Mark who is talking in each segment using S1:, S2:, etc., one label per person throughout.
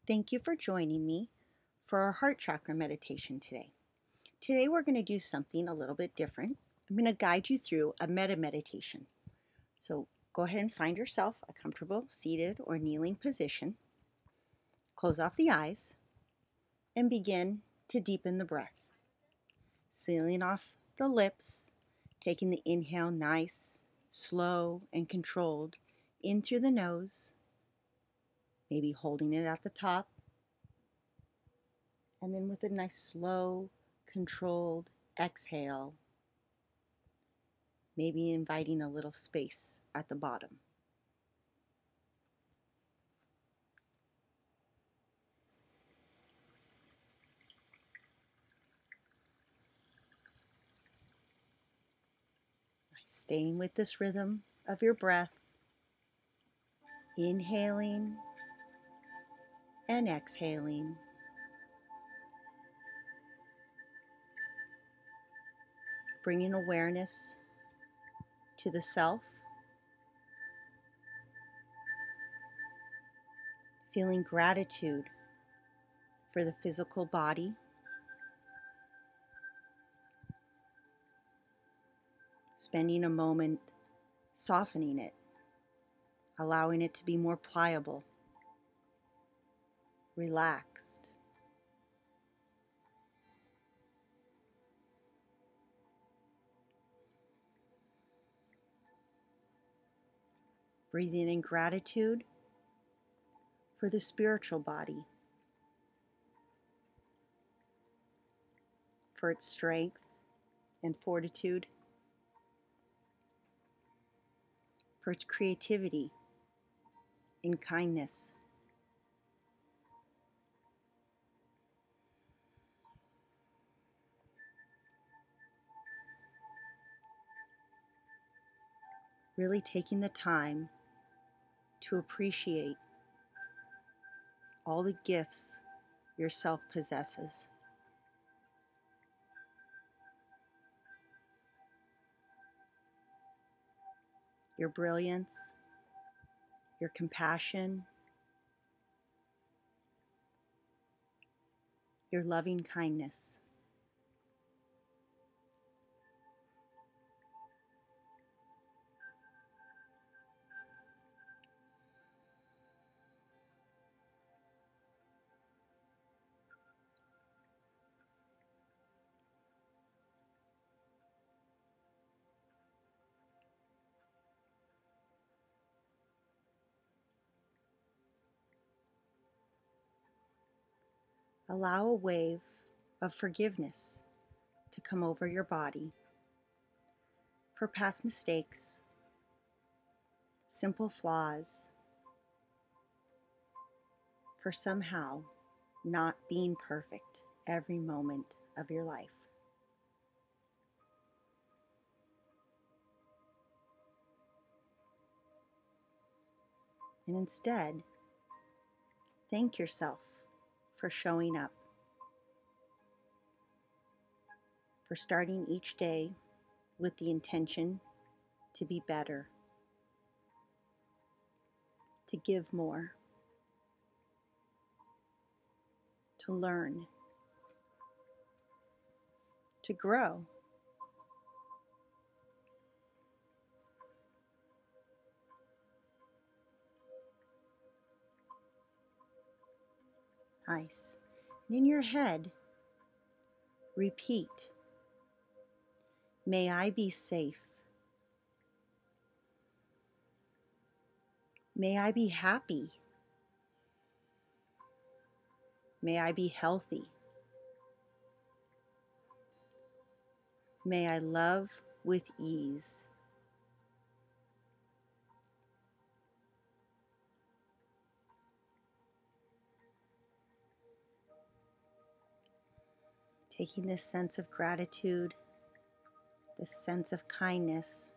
S1: Thank you for joining me for our heart chakra meditation today. Today we're going to do something a little bit different. I'm going to guide you through a metta meditation. So go ahead and find yourself a comfortable seated or kneeling position. Close off the eyes and begin to deepen the breath. Sealing off the lips, taking the inhale nice, slow, and controlled in through the nose, maybe holding it at the top. And then with a nice slow, controlled exhale, maybe inviting a little space at the bottom. Staying with this rhythm of your breath, inhaling and exhaling. Bringing awareness to the self, feeling gratitude for the physical body, spending a moment softening it, allowing it to be more pliable, relaxed. Breathing in gratitude for the spiritual body, for its strength and fortitude, for its creativity and kindness. Really taking the time to appreciate all the gifts yourself possesses. Your brilliance, your compassion, your loving kindness. Allow a wave of forgiveness to come over your body for past mistakes, simple flaws, for somehow not being perfect every moment of your life. And instead, thank yourself for showing up, for starting each day with the intention to be better, to give more, to learn, to grow. Nice. And in your head, repeat, may I be safe. May I be happy. May I be healthy. May I love with ease. Taking this sense of gratitude, this sense of kindness,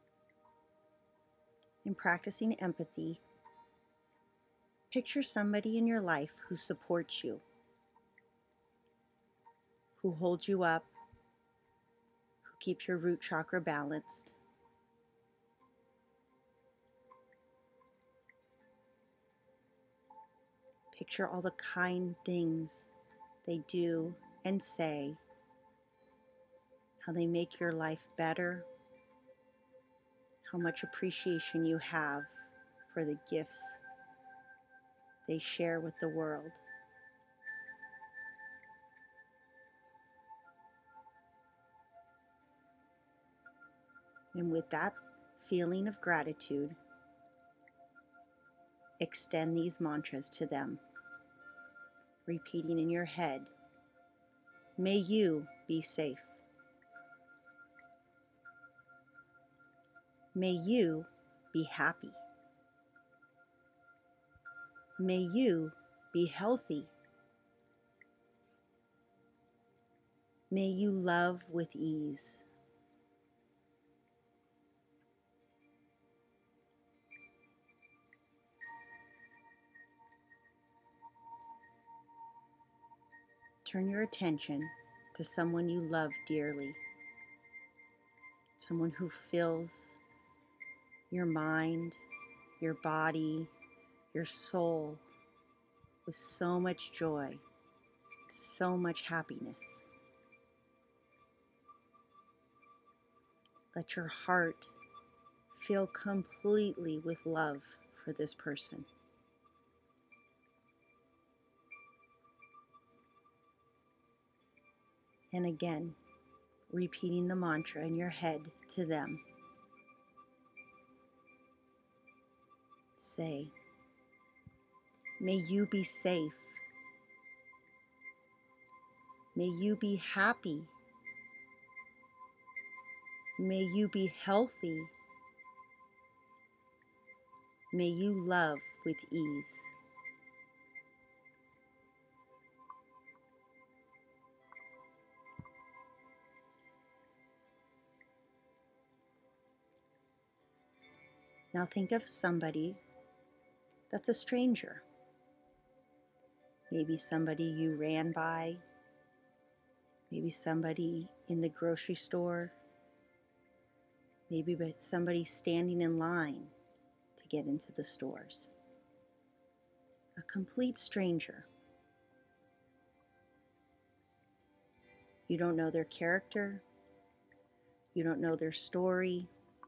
S1: and practicing empathy, picture somebody in your life who supports you, who holds you up, who keeps your root chakra balanced. Picture all the kind things they do and say, how they make your life better, how much appreciation you have for the gifts they share with the world. And with that feeling of gratitude, extend these mantras to them, repeating in your head, may you be safe. May you be happy. May you be healthy. May you love with ease. Turn your attention to someone you love dearly, someone who fills your mind, your body, your soul with so much joy, so much happiness. Let your heart fill completely with love for this person. And again, repeating the mantra in your head to them. Say, may you be safe. May you be happy. May you be healthy. May you love with ease. Now think of somebody that's a stranger. Maybe somebody you ran by. Maybe somebody in the grocery store. Maybe somebody standing in line to get into the stores. A complete stranger. You don't know their character. You don't know their story.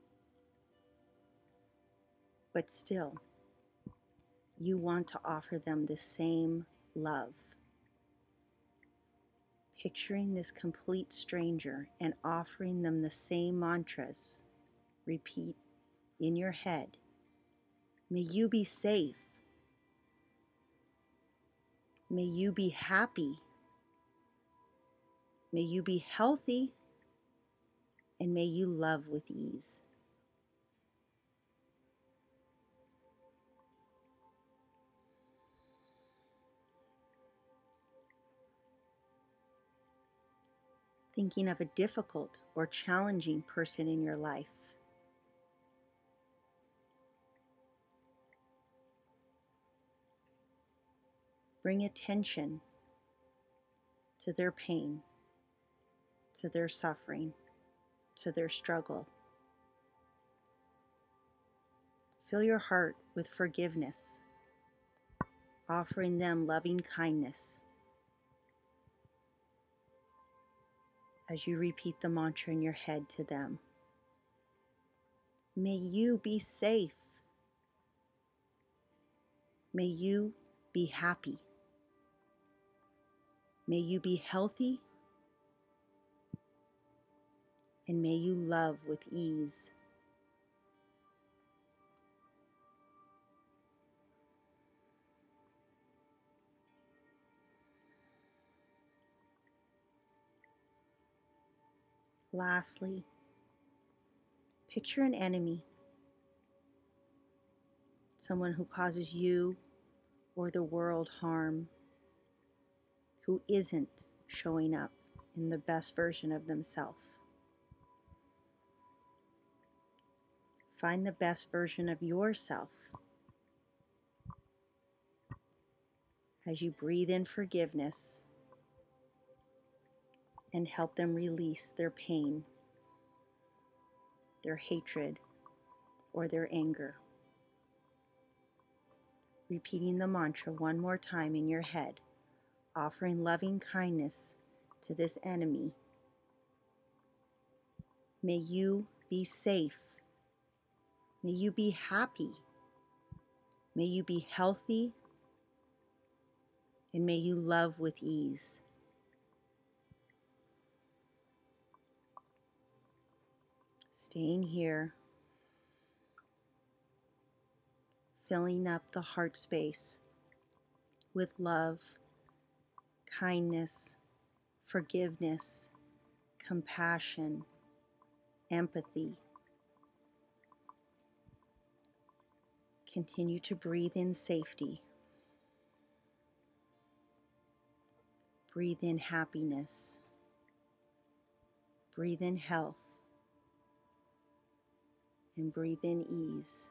S1: But still, you want to offer them the same love. Picturing this complete stranger and offering them the same mantras. Repeat in your head. May you be safe. May you be happy. May you be healthy. And may you love with ease. Thinking of a difficult or challenging person in your life. Bring attention to their pain, to their suffering, to their struggle. Fill your heart with forgiveness, offering them loving kindness as you repeat the mantra in your head to them. May you be safe. May you be happy. May you be healthy. And may you love with ease. Lastly, picture an enemy, someone who causes you or the world harm, who isn't showing up in the best version of themselves. Find the best version of yourself as you breathe in forgiveness and help them release their pain, their hatred, or their anger. repeating the mantra one more time in your head, offering loving kindness to this enemy. May you be safe. May you be happy. May you be healthy. And may you love with ease. Staying here, filling up the heart space with love, kindness, forgiveness, compassion, empathy. Continue to breathe in safety. Breathe in happiness. Breathe in health. And breathe in ease.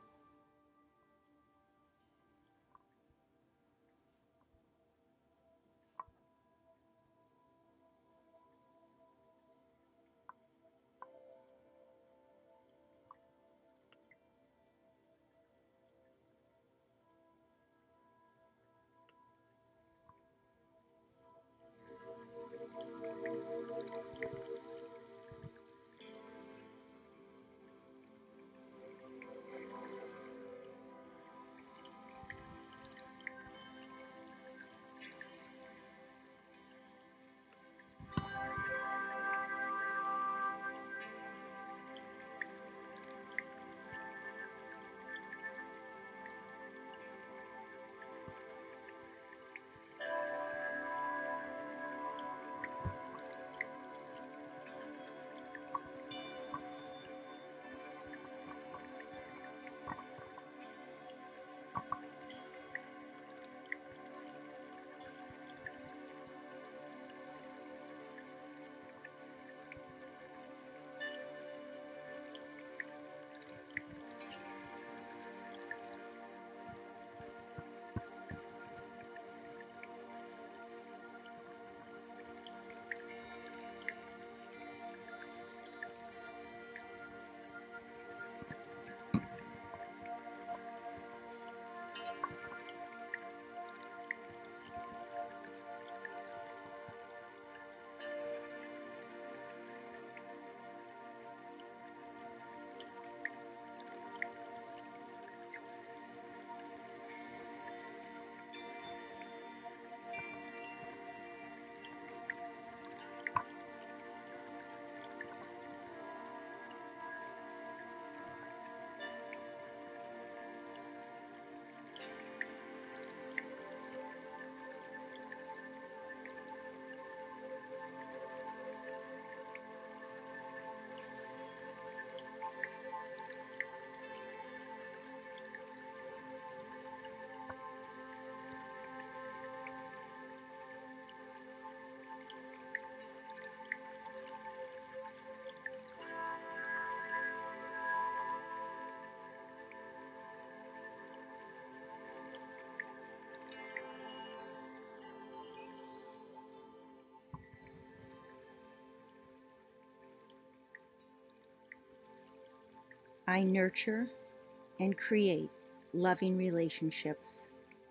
S1: I nurture and create loving relationships.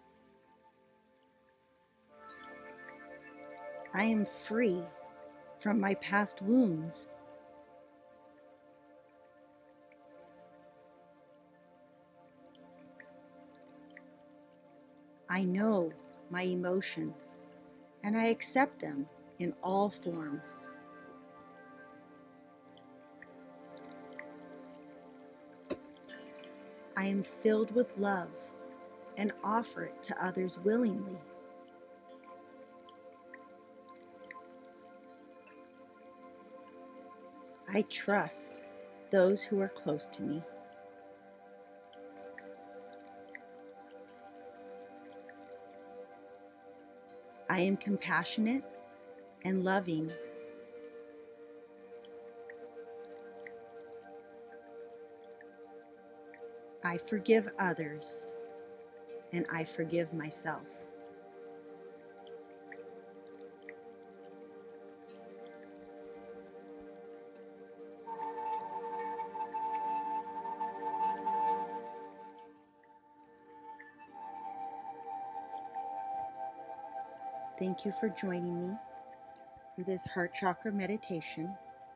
S1: I am free from my past wounds. I know my emotions and I accept them in all forms. I am filled with love and offer it to others willingly. I trust those who are close to me. I am compassionate and loving. I forgive others and I forgive myself. Thank you for joining me for this heart chakra meditation.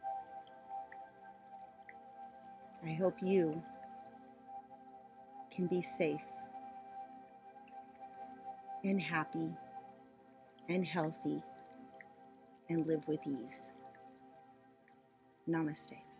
S1: I hope you can be safe and happy and healthy and live with ease. Namaste.